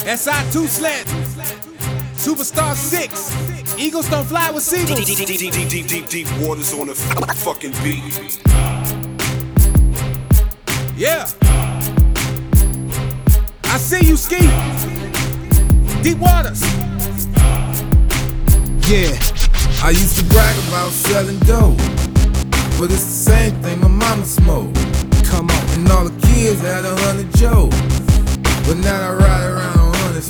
SI2 Slant, Superstar 6, Eagles don't fly with seagulls. Deep waters on the fucking beat. Yeah, I see you, Ski. Deep waters. Yeah, I used to brag about selling dope, but it's the same thing my mama smoked. Come on. And all the kids had 100 Joes, but now I ride around 100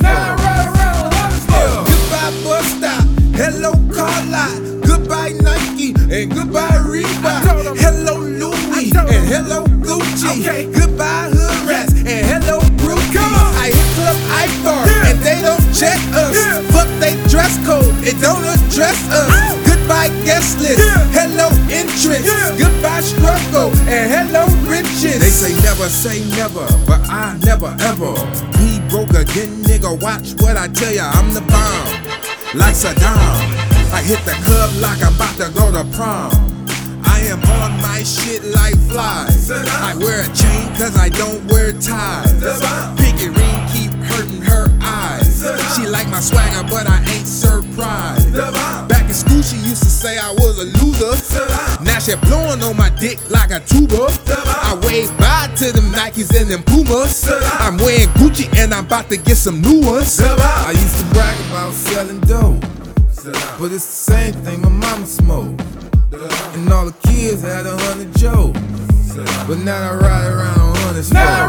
Joes. Goodbye bus stop, hello car lot, goodbye Nike, and goodbye Reebok. Hello Louis, and hello Gucci. Goodbye hood rats, and hello Brookie. I hit Club Ibar, and they don't check us. Fuck they dress code, it don't address us. Goodbye guest list, hello interest. Goodbye struggle, and hello riches. They say never, but I never ever be broke again, nigga. Watch what I tell ya, I'm the bomb. Like Saddam, I hit the club like I'm about to go to prom. I am on my shit like flies. I wear a chain cause I don't wear ties. Pinky ring keep hurting her eyes. She like my swagger but I ain't surprised. Back in school she used to say I was a loser. Now she blowing on my dick like a tuba. I wave bye to them Nikes and them Pumas. I'm wearing Gucci and I'm about to get some new ones. I used to brag about selling dope, but it's the same thing my mama smoked. And all the kids had 100 Joes, but now I ride around 100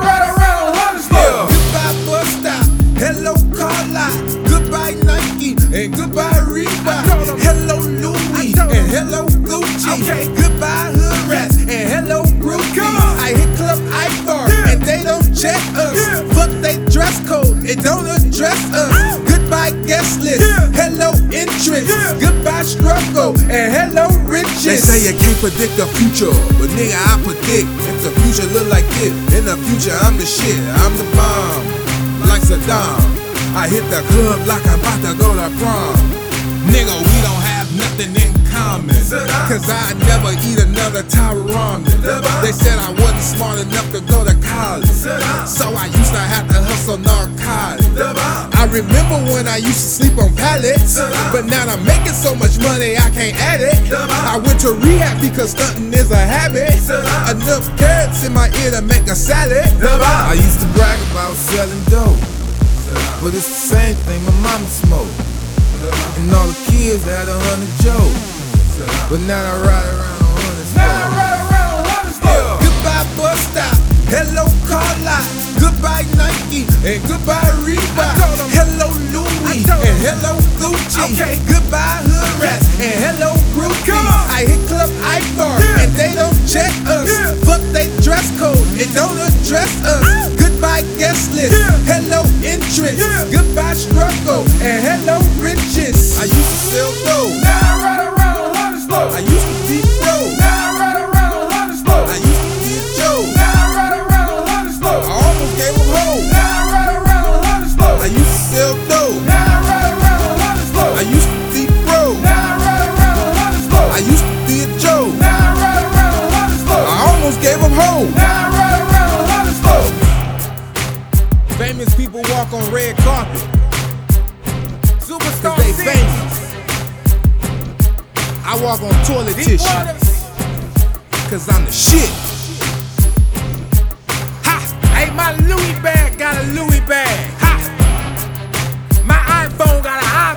Joes. Goodbye bus stop, hello car lot, goodbye Nike, and goodbye Reebok. Hello Louis, and hello Gucci. Goodbye hood rats, and hello Brookie. I hit Club Ibar, and they don't check us. Fuck they dress code, it don't address us. Goodbye guest list, hello interest. Goodbye struggle, and hello riches. They say you can't predict the future, but nigga I predict. If the future look like this, in the future I'm the shit. I'm the bomb, like Saddam. I hit the club like I'm about to go to prom. Nigga, we don't have nothing in common, cause I never eat another Thai ramen. They said I wasn't smart enough to go to college, so I used to have to hustle narcotics. I remember when I used to sleep on pallets, but now I'm making so much money I can't add it. I went to rehab because stunting is a habit. Enough carrots in my ear to make a salad. I used to brag about selling dope, but it's the same thing my mama smoked. And all the kids had 100 Joes, but now I ride around 100 Joes. Goodbye bus stop, hello car lot, goodbye Nike, and goodbye Reebok. Hello Louis, and hello Gucci. Goodbye hood rats, and hello Brookie. I hit Club Ibar, and they don't check us. Fuck they dress code, it don't address us. Goodbye guest list, hello interest. Goodbye struggle, and hello riches. I used to sell dope, now I ride around 100 slow. I used to deep roll, now I ride around 100 slow. I used to be a Joe, now I ride around 100 slow. I almost gave them home, now I ride around 100 slow. I used to sell dope, now I ride around 100 slow. I used to deep roll, now I ride around 100 slow. I used to be a Joe, now I ride around 100 slow. I almost gave them home, now I ride around 100 slow. Famous people walk on red carpet, Superstar they famous. I walk on toilet tissue, cause I'm the shit. Ha! Hey, my Louis bag got a Louis bag. Ha! My iPhone got an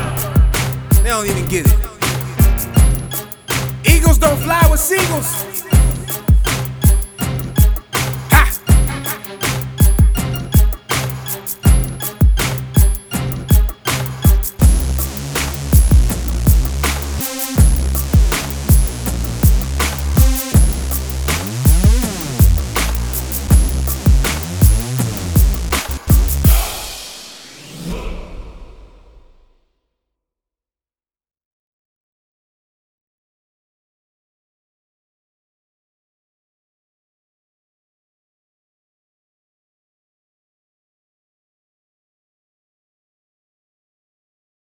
iPhone. They don't even get it. Eagles don't fly with seagulls.